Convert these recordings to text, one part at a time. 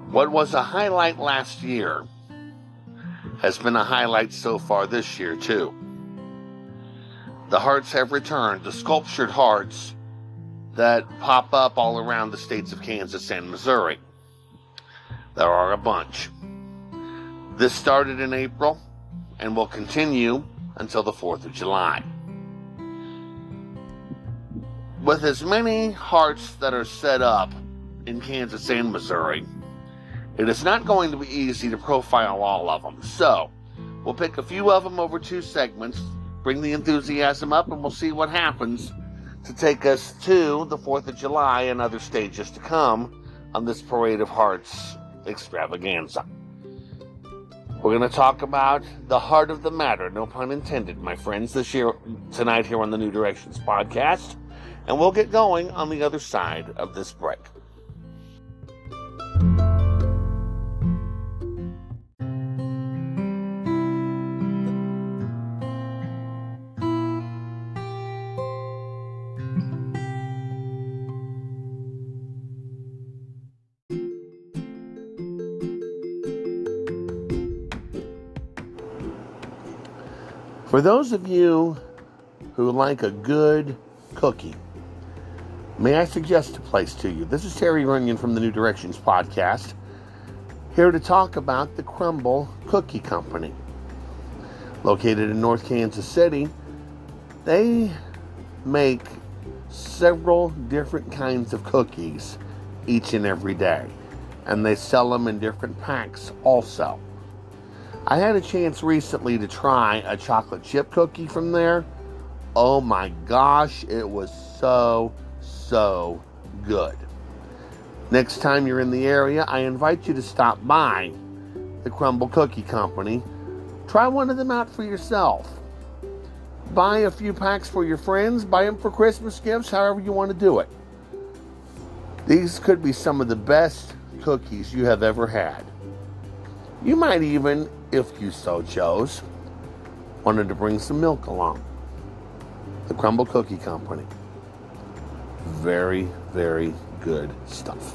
What was a highlight last year has been a highlight so far this year, too. The hearts have returned, the sculptured hearts that pop up all around the states of Kansas and Missouri. There are a bunch. This started in April and will continue until the 4th of July. With as many hearts that are set up in Kansas and Missouri, it is not going to be easy to profile all of them. So, we'll pick a few of them over 2 segments, bring the enthusiasm up, and we'll see what happens to take us to the 4th of July and other stages to come on this Parade of Hearts extravaganza. We're going to talk about the heart of the matter, no pun intended, my friends, tonight here on the New Directions podcast, and we'll get going on the other side of this break. For those of you who like a good cookie, may I suggest a place to you? This is Terry Runyon from the New Directions podcast, here to talk about the Crumbl Cookie Company. Located in North Kansas City, they make several different kinds of cookies each and every day, and they sell them in different packs also. I had a chance recently to try a chocolate chip cookie from there. Oh my gosh, it was so good. Next time you're in the area, I invite you to stop by the Crumbl Cookie Company. Try one of them out for yourself. Buy a few packs for your friends. Buy them for Christmas gifts, however you want to do it. These could be some of the best cookies you have ever had. You might even, if you so chose, wanted to bring some milk along. The Crumbl Cookie Company. Very, very good stuff.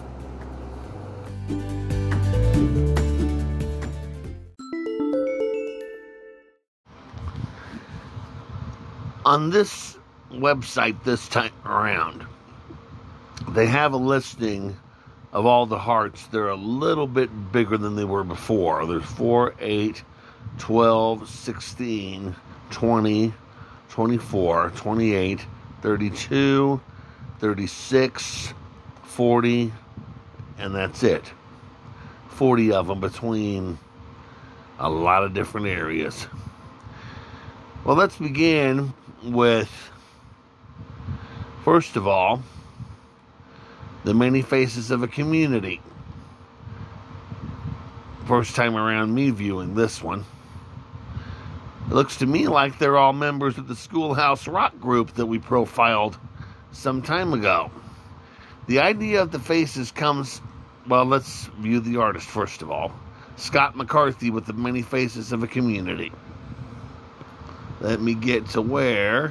On this website this time around, they have a listing of all the hearts. They're a little bit bigger than they were before. There's 4, 8, 12, 16, 20, 24, 28, 32, 36, 40, and that's it. 40 of them between a lot of different areas. Well, let's begin with, first of all, the many faces of a community. First time around me viewing this one. It looks to me like they're all members of the Schoolhouse Rock group that we profiled some time ago. The idea of the faces comes, well, let's view the artist first of all. Scott McCarthy with the many faces of a community. Let me get to where.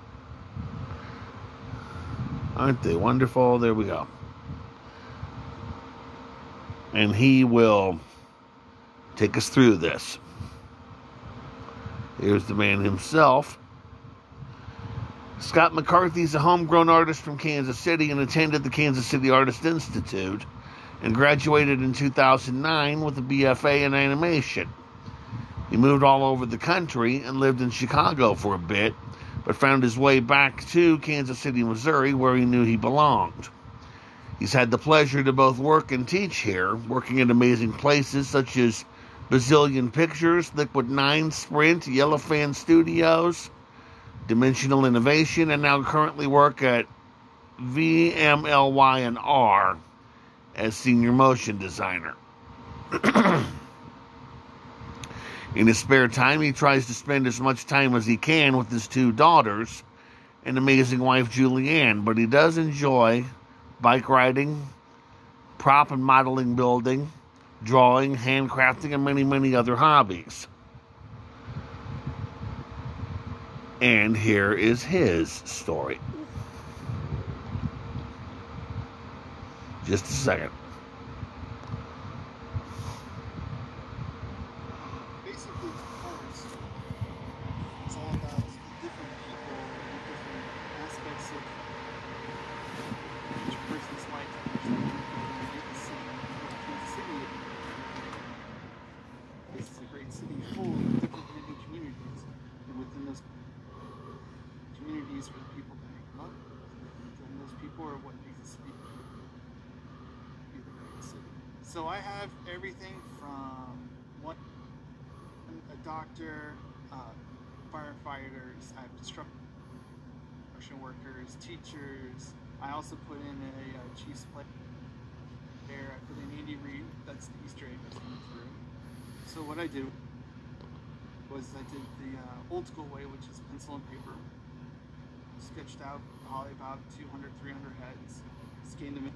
Aren't they wonderful? There we go. And he will take us through this. Here's the man himself. Scott McCarthy is a homegrown artist from Kansas City and attended the Kansas City Artist Institute and graduated in 2009 with a BFA in animation. He moved all over the country and lived in Chicago for a bit, but found his way back to Kansas City, Missouri, where he knew he belonged. He's had the pleasure to both work and teach here, working at amazing places such as Bazillion Pictures, Liquid 9, Sprint, Yellowfan Studios, Dimensional Innovation, and now currently work at VMLY&R as senior motion designer. In his spare time, he tries to spend as much time as he can with his 2 daughters and amazing wife Julianne, but he does enjoy bike riding, prop and modeling building, drawing, handcrafting, and many, many other hobbies. And here is his story. Just a second. these are the people that make them up, and those people are what makes the city be the greatest city. So I have everything from a doctor, firefighters, I have construction workers, teachers. I also put in a Chiefs player. I put in Andy Reid. That's the Easter egg that's coming through. So what I did was I did the old school way, which is pencil and paper. Sketched out probably about 200, 300 heads. Scanned them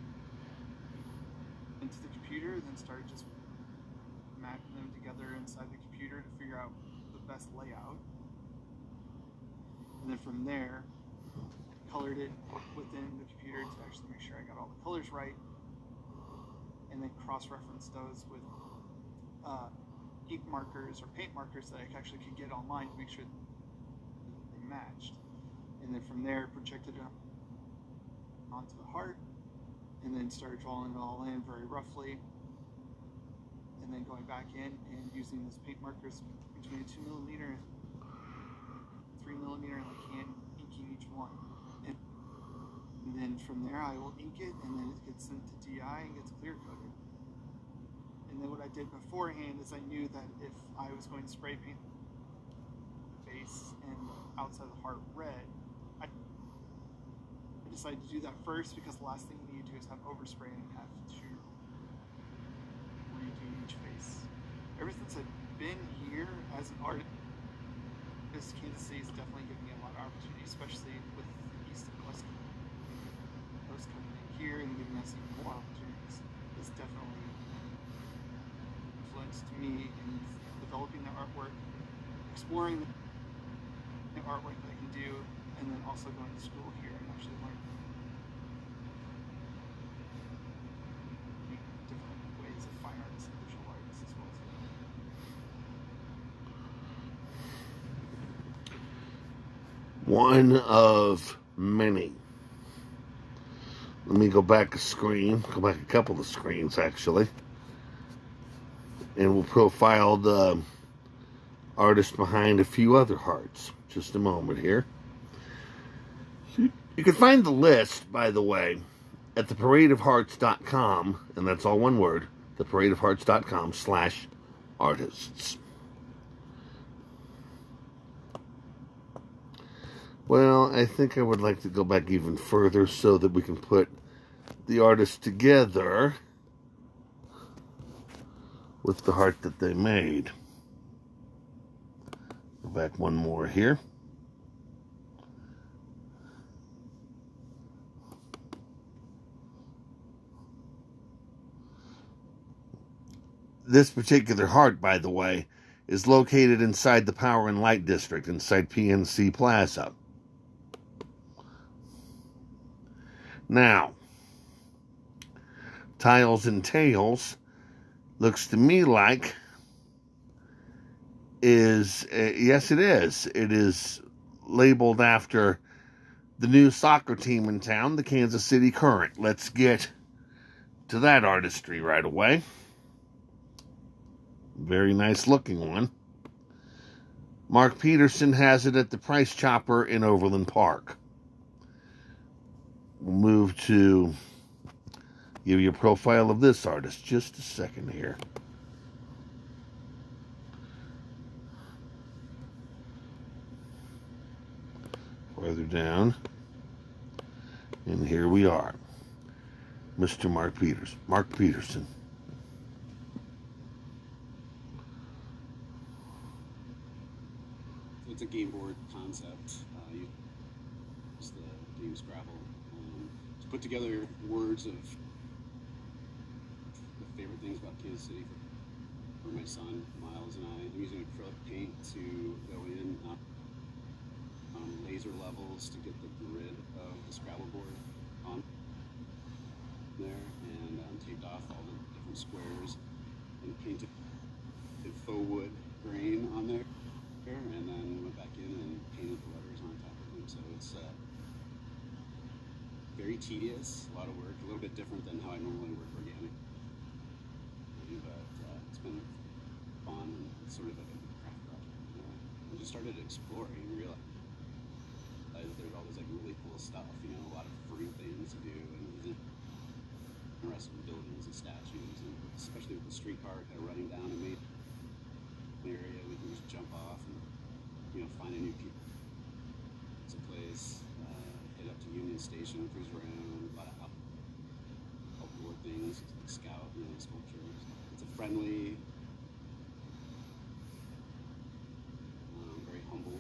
into the computer, then started just mapping them together inside the computer to figure out the best layout. And then from there, colored it within the computer to actually make sure I got all the colors right, and then cross-referenced those with ink markers or paint markers that I actually could get online to make sure they matched. And then from there, projected it onto the heart, and then started drawing it all in very roughly, and then going back in and using those paint markers between a 2mm and 3mm in my can, inking each one. And then from there, I will ink it, and then it gets sent to DI and gets clear coated. And then what I did beforehand is I knew that if I was going to spray paint the face and the outside of the heart red, I decided to do that first because the last thing you need to do is have overspray and have to redo each face. Ever since I've been here as an artist, Kansas City is definitely giving me a lot of opportunity, especially with the East and West Coast coming in here and giving us even more opportunities. It's definitely influenced me in developing the artwork, exploring the artwork that I can do, and then also going to school here and actually learning different ways of fine arts and visual arts as well. One of many. Let me go back a screen, go back a couple of screens actually, and we'll profile the artist behind a few other hearts. Just a moment here. You can find the list, by the way, at theparadeofhearts.com, and that's all one word, theparadeofhearts.com/artists. Well, I think I would like to go back even further so that we can put the artist together with the heart that they made. Go back one more here. This particular heart, by the way, is located inside the Power and Light District, inside PNC Plaza. Now, Tiles and Tales looks to me like is, yes it is. It is labeled after the new soccer team in town, the Kansas City Current. Let's get to that artistry right away. Very nice looking one. Mark Peterson has it at the Price Chopper in Overland Park. We'll move to give you a profile of this artist. Just a second here. Further down. And here we are. Mr. Mark Peterson. It's a game board concept. Use the game Scrabble to put together words of the favorite things about Kansas City for my son, Miles, and I. I'm using acrylic paint to go in laser levels to get the grid of the Scrabble board on there, and taped off all the different squares and painted faux wood grain on there. And then went back in and painted the letters on top of them. So it's very tedious, a lot of work, a little bit different than how I normally work organic. But it's been fun and it's sort of like a craft project. I just started exploring and realized cool stuff, you know, a lot of free things to do, and he's interested in buildings and statues, and especially with the streetcar kind of running down a main area, we can just jump off and, you know, find a new place, head up to Union Station, cruise around, a lot of outdoor things, like scout, you know, sculptures. It's a friendly, very humble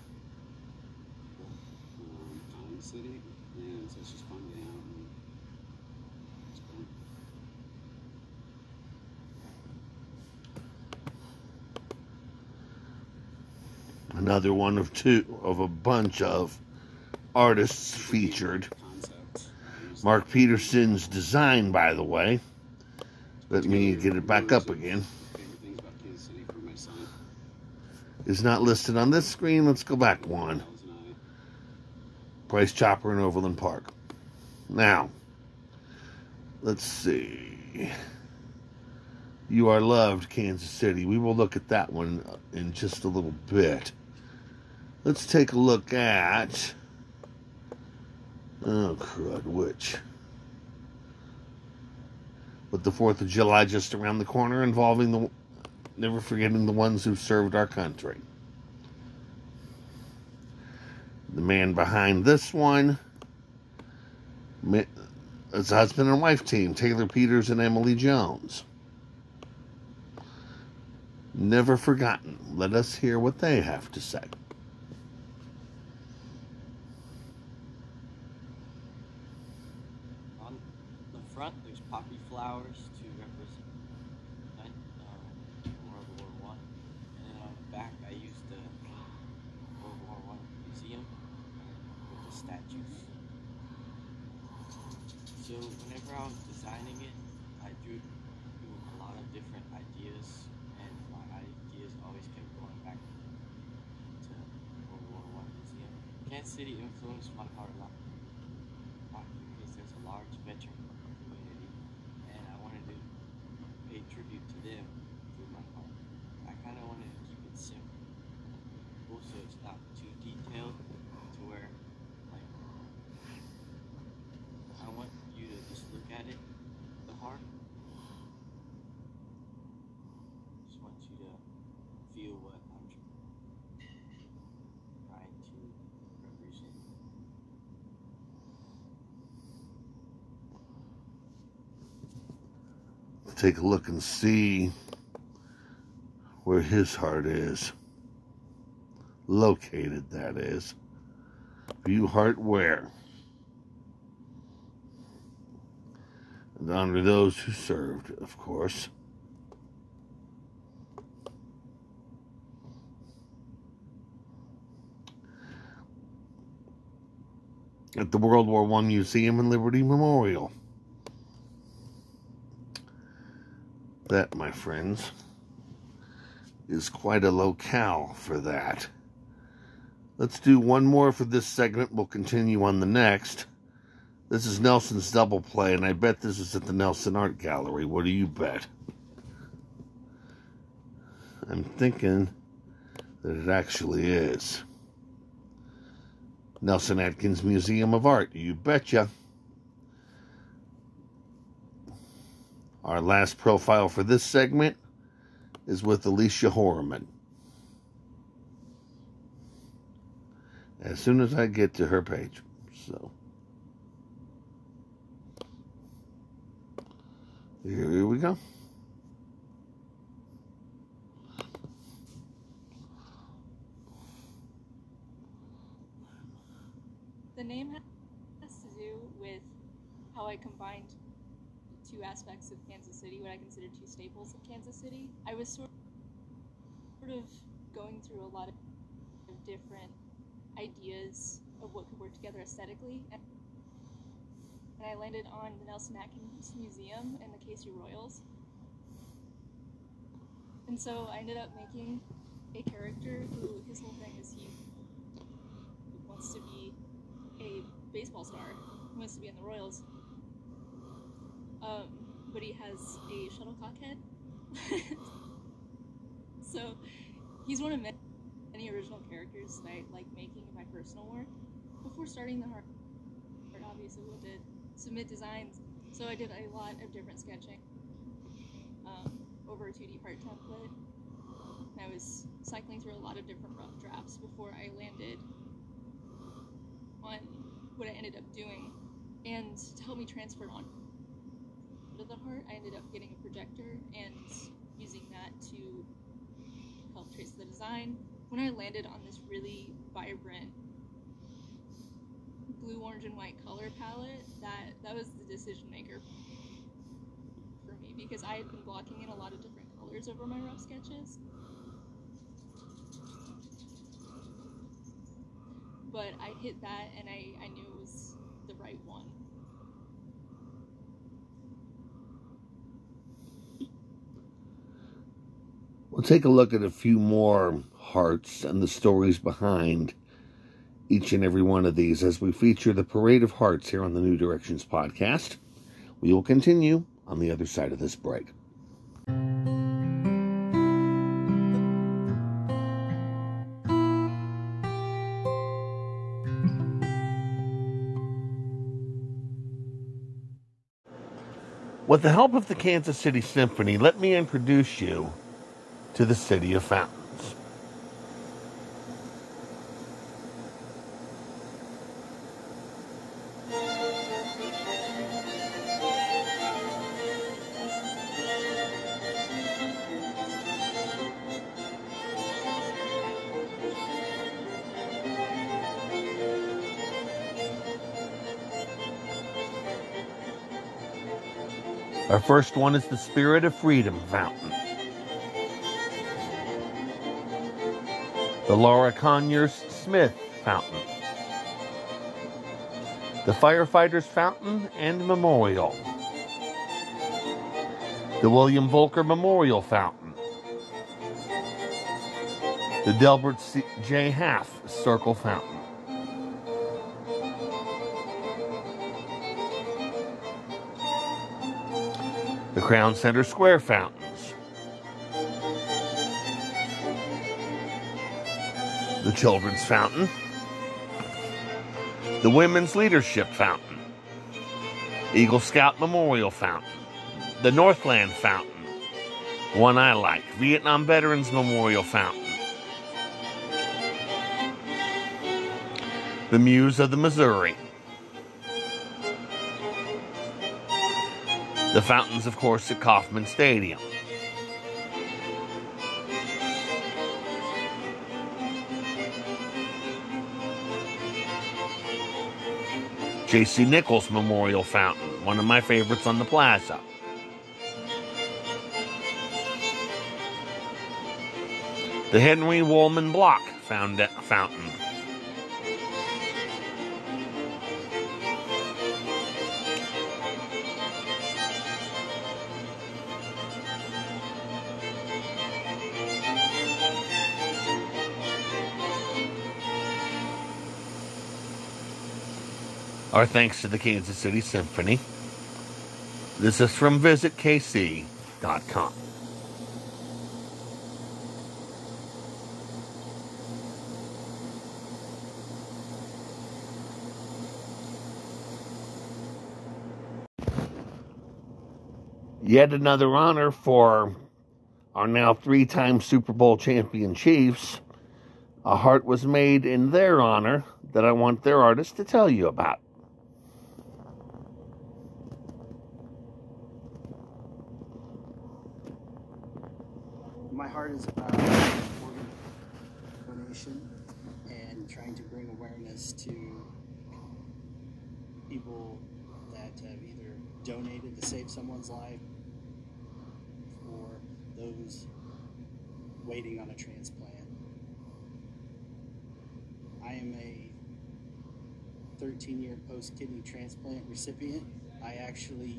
kind of city, and so it's just fun getting out and exploring. Another one of a bunch of artists featured. Mark Peterson's design, by the way. Let me get it back up again. Is not listed on this screen. Let's go back one. Price Chopper in Overland Park. Now, let's see. You Are Loved, Kansas City. We will look at that one in just a little bit. Let's take a look at... Oh, crud, which? With the 4th of July just around the corner, involving never forgetting the ones who served our country. The man behind this one, it's a husband and wife team, Taylor Peters and Emily Jones. Never forgotten. Let us hear what they have to say. On the front, there's poppy flowers to represent World War I. And then on the back, I used the World War I museum with the statues. So whenever I was designing it, I drew a lot of different ideas, and my ideas always kept going back to World War I museum. Kansas City influenced my art a lot because there's a large veteran community, and I wanted to pay tribute to them through my art. I kind of wanted to keep it simple, so it's not too detailed to where, like, I want you to just look at it, the heart. Just want you to feel what I'm trying to represent. Take a look and see where his heart is. Located, that is. View heart where? And honor those who served, of course. At the World War I Museum and Liberty Memorial. That, my friends, is quite a locale for that. Let's do one more for this segment. We'll continue on the next. This is Nelson's Double Play, and I bet this is at the Nelson Art Gallery. What do you bet? I'm thinking that it actually is. Nelson Atkins Museum of Art. You betcha. Our last profile for this segment is with Alicia Horriman. As soon as I get to her page. So, here we go. The name has to do with how I combined two aspects of Kansas City, what I consider two staples of Kansas City. I was sort of going through a lot of different ideas of what could work together aesthetically, and I landed on the Nelson Atkins Museum and the Casey Royals. And so I ended up making a character who, his whole thing is he wants to be a baseball star, he wants to be in the Royals. But he has a shuttlecock head. So he's one of many original characters that I like making in my personal work. Before starting the obviously wanted to submit designs, so I did a lot of different sketching over a 2D part template. And I was cycling through a lot of different rough drafts before I landed on what I ended up doing. And to help me transfer it on to the heart, I ended up getting a projector and using that to help trace the design. When I landed on this really vibrant blue, orange, and white color palette, that was the decision maker for me, because I had been blocking in a lot of different colors over my rough sketches. But I hit that, and I knew it was the right one. We'll take a look at a few more hearts and the stories behind each and every one of these as we feature the Parade of Hearts here on the New Directions podcast. We will continue on the other side of this break. With the help of the Kansas City Symphony, let me introduce you to the City of Fountains. Our first one is the Spirit of Freedom Fountain. The Laura Conyers Smith Fountain. The Firefighters Fountain and Memorial. The William Volker Memorial Fountain. The Delbert J. Half Circle Fountain. The Crown Center Square Fountains. The Children's Fountain. The Women's Leadership Fountain. Eagle Scout Memorial Fountain. The Northland Fountain. One I like. Vietnam Veterans Memorial Fountain. The Muse of the Missouri. The fountains, of course, at Kauffman Stadium. J.C. Nichols Memorial Fountain, one of my favorites on the plaza. The Henry Woolman Block Fountain. Our thanks to the Kansas City Symphony. This is from visitkc.com. Yet another honor for our now 3-time Super Bowl champion Chiefs. A heart was made in their honor that I want their artist to tell you about. My heart is about organ donation and trying to bring awareness to people that have either donated to save someone's life or those waiting on a transplant. I am a 13-year post-kidney transplant recipient. I actually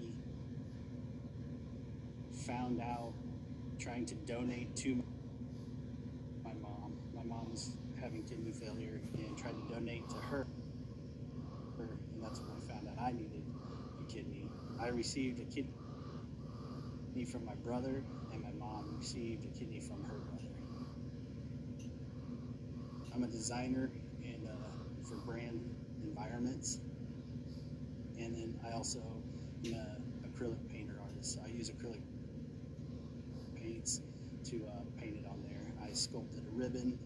found out trying to donate to my mom. My mom was having kidney failure and tried to donate to her. And that's when I found out I needed a kidney. I received a kidney from my brother, and my mom received a kidney from her brother. I'm a designer and for brand environments. And then I also am an acrylic painter artist. So I use acrylic paints to paint it on there. I sculpted a ribbon.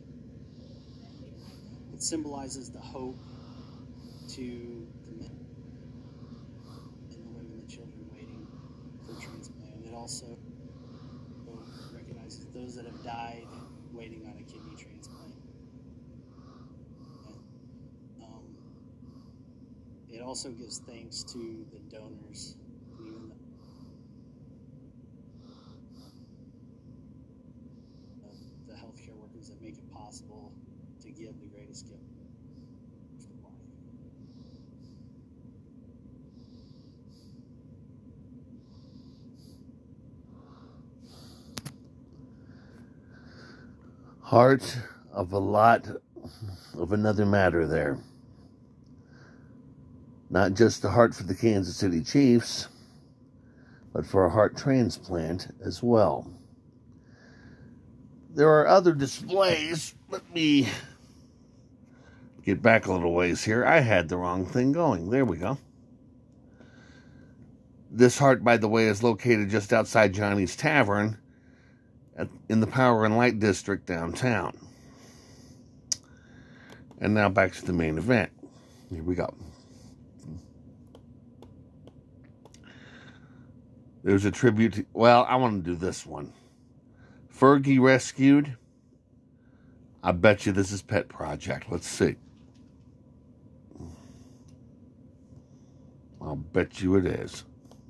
It symbolizes the hope to the men and the women, the children waiting for transplant. It also recognizes those that have died waiting on a kidney transplant. It also gives thanks to the donors and even the healthcare workers that make it possible to give the greatest gift of life. Heart of a lot of another matter there. Not just the heart for the Kansas City Chiefs, but for a heart transplant as well. There are other displays. Let me get back a little ways here. I had the wrong thing going. There we go. This heart, by the way, is located just outside Johnny's Tavern in the Power and Light District downtown. And now back to the main event. Here we go. There's a tribute to, well, I want to do this one. Fergie rescued. I bet you this is Pet Project. Let's see. I'll bet you it is.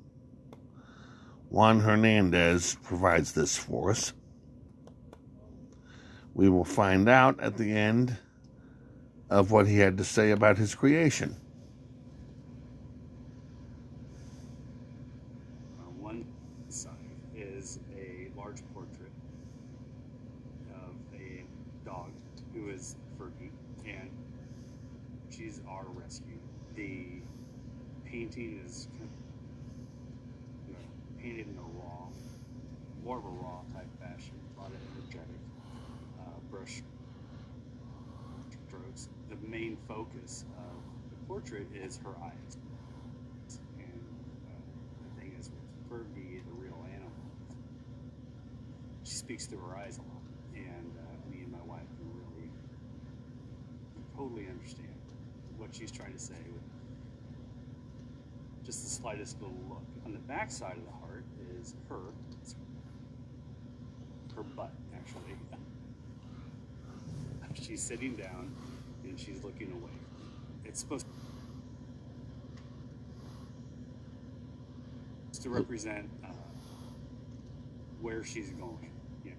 Juan Hernandez provides this for us. We will find out at the end of what he had to say about his creation. One side is a large portrait of a dog who is Fergie, and she's our rescue. The painting is painted in a raw, more of a raw type fashion, a lot of energetic brush strokes. The main focus of the portrait is her eyes. And the thing is, with Fergie, the real animal, she speaks through her eyes a lot. And me and my wife can really totally understand what she's trying to say with just the slightest little look. On the back side of the heart is her butt, actually. She's sitting down and she's looking away. It's supposed to represent where she's going,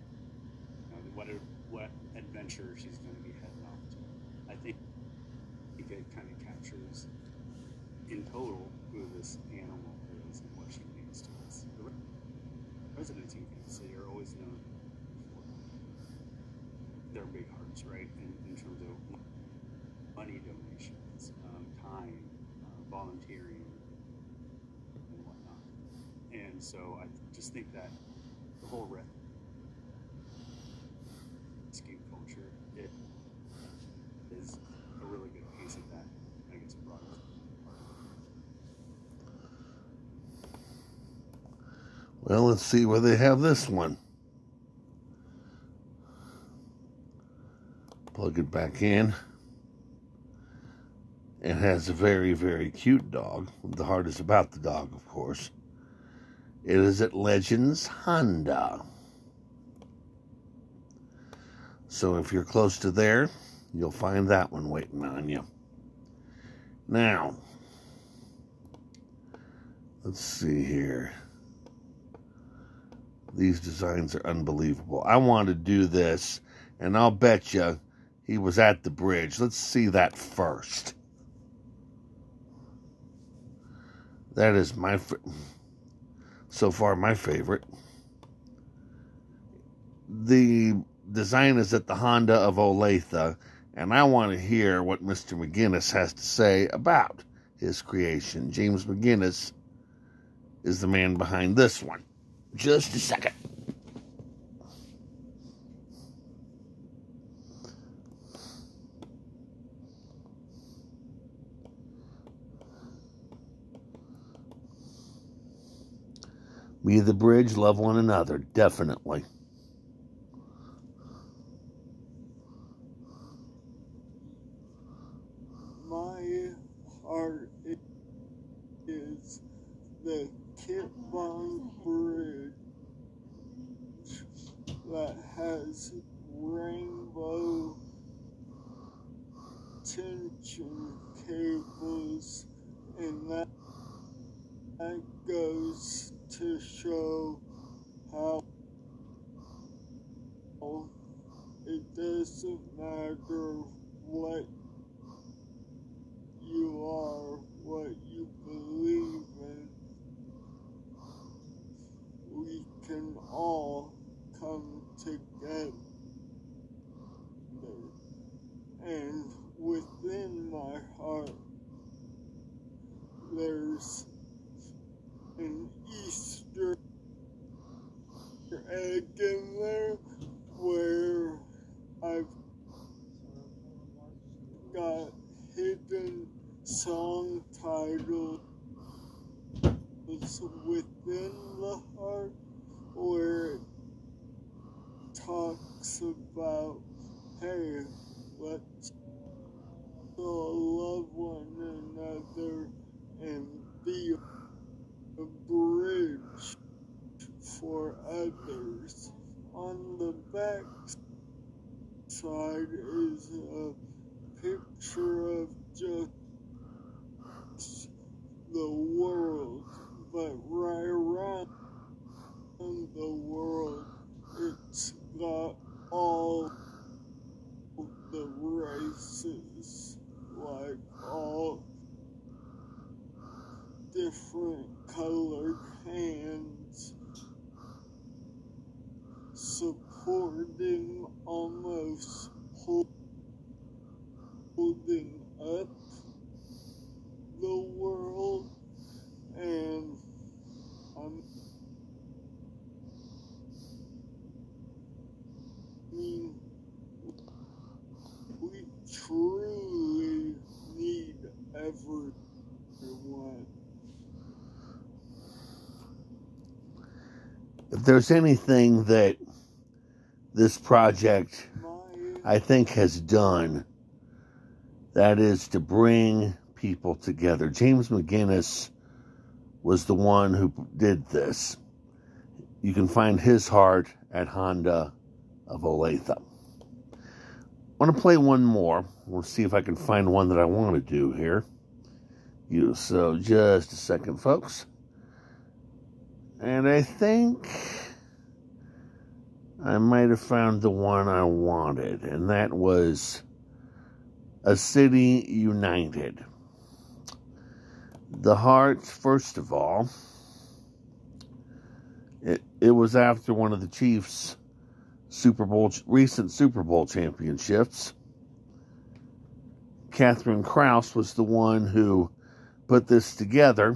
what adventure she's going to be heading off to. I think it kind of captures in total who this animal is and what she means to us. The residents in Kansas City are always known for their big hearts, right? In terms of money donations, time, volunteering, and whatnot. And so I just think that the whole rescue culture, it is a really good piece of that. I think it's brought up. Well, let's see where they have this one. Plug it back in. It has a very, very cute dog. The heart is about the dog, of course. It is at Legends Honda. So if you're close to there, you'll find that one waiting on you. Now, let's see here. These designs are unbelievable. I want to do this, and I'll bet you he was at the bridge. Let's see that first. That is so far my favorite. The design is at the Honda of Olathe, and I want to hear what Mr. McGinnis has to say about his creation. James McGinnis is the man behind this one. Just a second. Be the bridge, love one another, definitely. My heart is the Kit Bond Bridge that has rainbow tension cables, and that goes to show how it doesn't matter what you are, what you believe in, we can all come together. And within my heart, there's an Easter egg in there where I've got hidden song titles within the heart where it talks about, hey, let's all love one another and be a bridge for others. On the back side is a picture of just the world, but right around the world, it's got all the races, like all different colored hands supporting, almost holding up the world. And I mean, we truly need everyone. If there's anything that this project, I think, has done, that is to bring people together. James McGinnis was the one who did this. You can find his heart at Honda of Olathe. I want to play one more. We'll see if I can find one that I want to do here. So just a second, folks. And I think I might have found the one I wanted, and that was A City United. The heart, first of all, it was after one of the Chiefs' recent Super Bowl championships. Catherine Kraus was the one who put this together.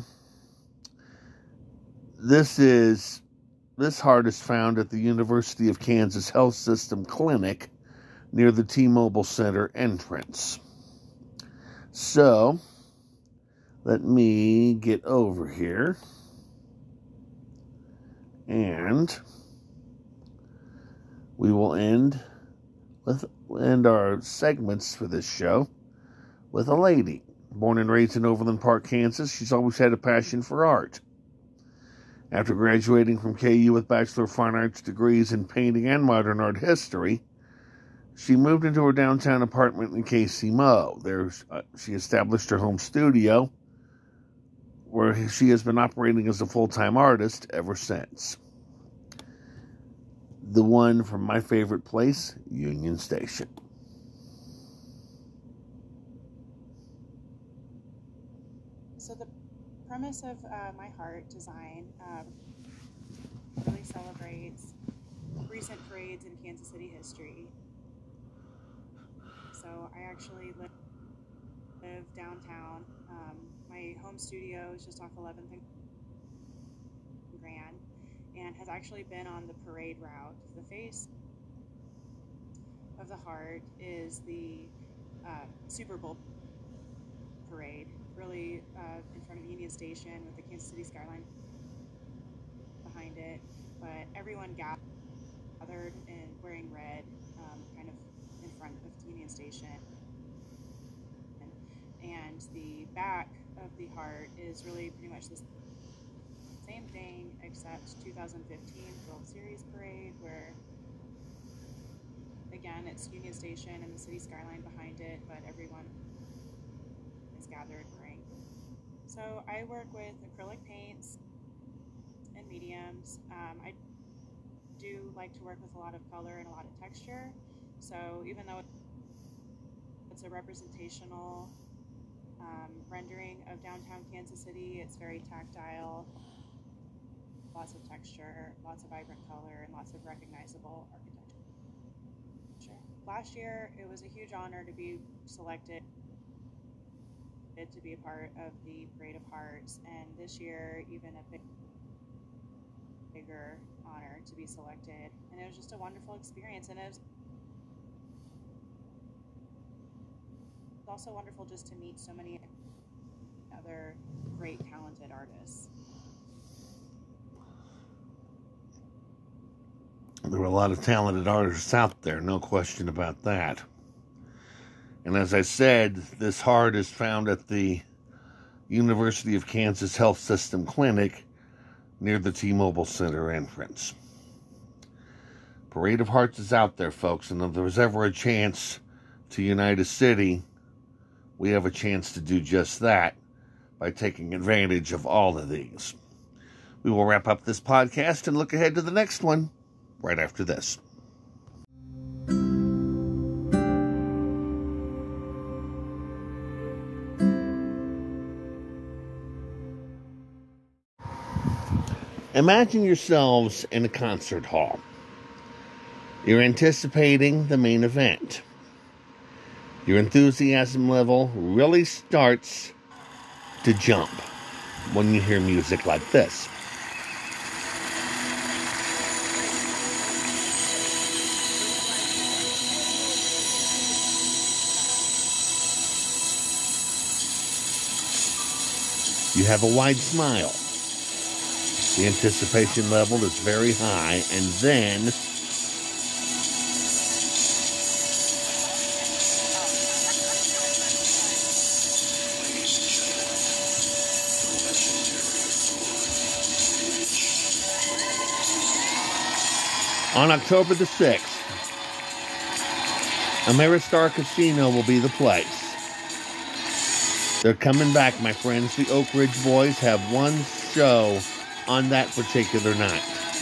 This heart is found at the University of Kansas Health System Clinic near the T-Mobile Center entrance. So, let me get over here. And we will end our segments for this show with a lady. Born and raised in Overland Park, Kansas, she's always had a passion for art. After graduating from KU with Bachelor of Fine Arts degrees in painting and modern art history, she moved into her downtown apartment in KC Mo. There, she established her home studio, where she has been operating as a full-time artist ever since. The one from my favorite place, Union Station. So the premise of my heart design really celebrates recent parades in Kansas City history. So I actually live downtown. My home studio is just off 11th and Grand, and has actually been on the parade route. The face of the heart is the Super Bowl parade, really in front of Union Station with the Kansas City skyline behind behind it, but everyone gathered and wearing red, kind of in front of Union Station. And the back of the heart is really pretty much the same thing, except 2015 World Series Parade, where again it's Union Station and the city skyline behind it, but everyone is gathered wearing. So I work with acrylic paints and mediums. I do like to work with a lot of color and a lot of texture. So even though it's a representational rendering of downtown Kansas City, it's very tactile, lots of texture, lots of vibrant color, and lots of recognizable architecture. Last year, it was a huge honor to be selected to be a part of the Parade of Hearts, and this year, even a bigger honor to be selected. And it was just a wonderful experience, and it was also wonderful just to meet so many other great, talented artists. There were a lot of talented artists out there, no question about that. And as I said, this heart is found at the University of Kansas Health System Clinic near the T-Mobile Center entrance. Parade of Hearts is out there, folks, and if there was ever a chance to unite a city, we have a chance to do just that by taking advantage of all of these. We will wrap up this podcast and look ahead to the next one right after this. Imagine yourselves in a concert hall. You're anticipating the main event. Your enthusiasm level really starts to jump when you hear music like this. You have a wide smile. The anticipation level is very high, and then on October the 6th, Ameristar Casino will be the place. They're coming back, my friends. The Oak Ridge Boys have one show on that particular night.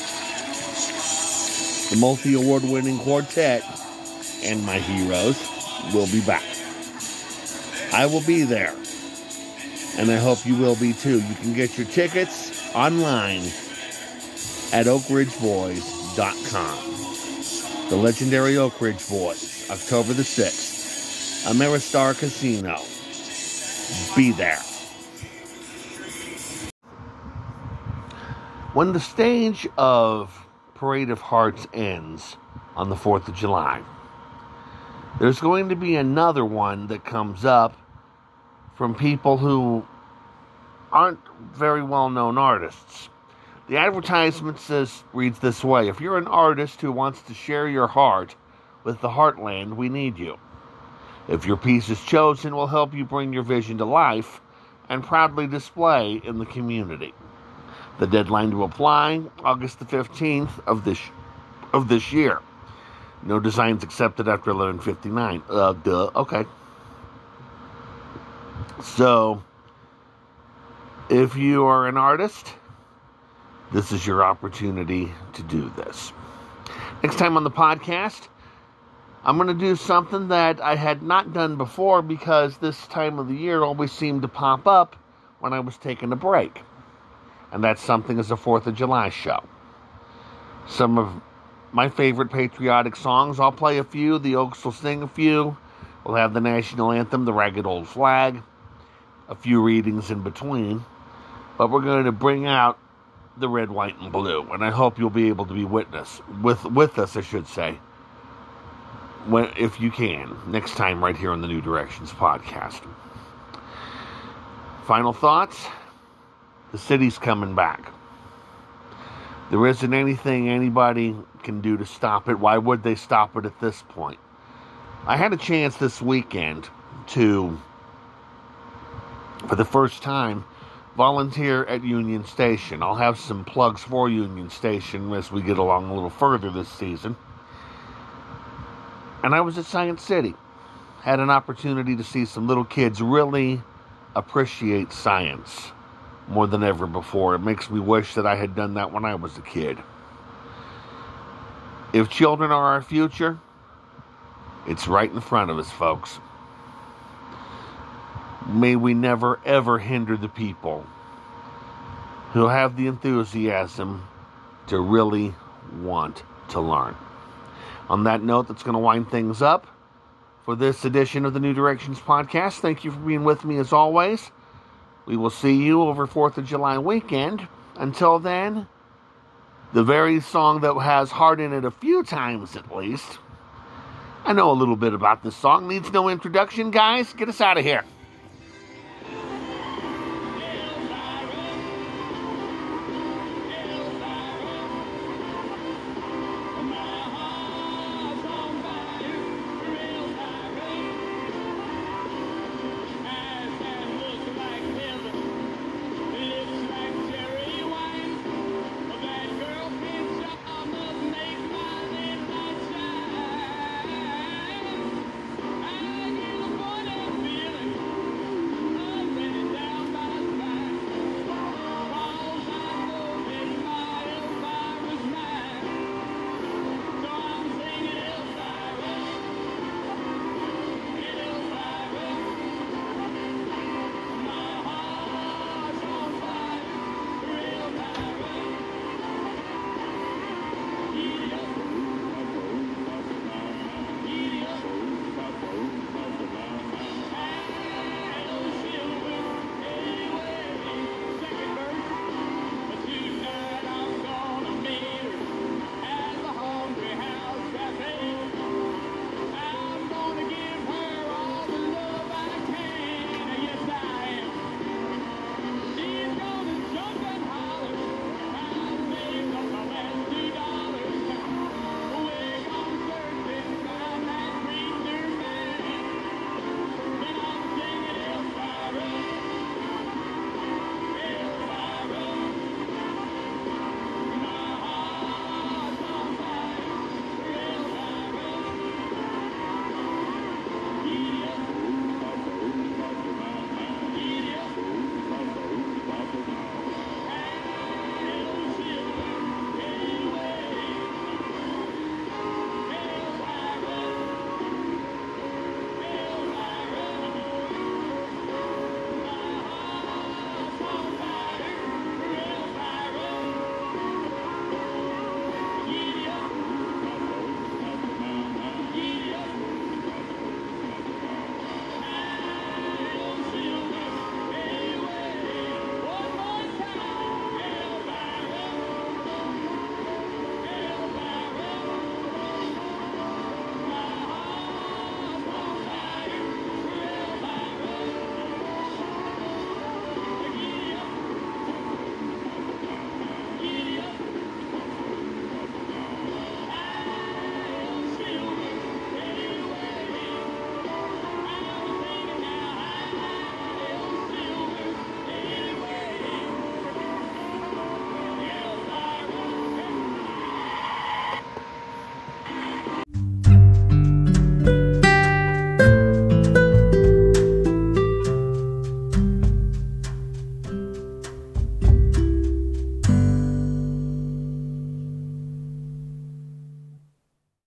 The multi-award-winning quartet and my heroes will be back. I will be there, and I hope you will be too. You can get your tickets online at oakridgeboys.com. The legendary Oak Ridge Boys, October the 6th, Ameristar Casino. Be there. When the stage of Parade of Hearts ends on the 4th of July, there's going to be another one that comes up from people who aren't very well-known artists. The advertisement reads this way: if you're an artist who wants to share your heart with the Heartland, we need you. If your piece is chosen, we'll help you bring your vision to life and proudly display in the community. The deadline to apply, August the 15th of this year. No designs accepted after 11:59. Okay. So, if you are an artist, this is your opportunity to do this. Next time on the podcast, I'm going to do something that I had not done before because this time of the year always seemed to pop up when I was taking a break. And that something is a 4th of July show. Some of my favorite patriotic songs, I'll play a few. The Oaks will sing a few. We'll have the national anthem, the Ragged Old Flag, a few readings in between. But we're going to bring out the red, white, and blue. And I hope you'll be able to be with us, I should say. If you can, next time right here on the New Directions podcast. Final thoughts. The city's coming back. There isn't anything anybody can do to stop it. Why would they stop it at this point? I had a chance this weekend to, for the first time, volunteer at Union Station. I'll have some plugs for Union Station as we get along a little further this season. And I was at Science City. Had an opportunity to see some little kids really appreciate science more than ever before. It makes me wish that I had done that when I was a kid. If children are our future, it's right in front of us, folks. May we never, ever hinder the people who have the enthusiasm to really want to learn. On that note, that's going to wind things up for this edition of the New Directions Podcast. Thank you for being with me as always. We will see you over 4th of July weekend. Until then, the very song that has heart in it a few times at least. I know a little bit about this song. Needs no introduction, guys. Get us out of here.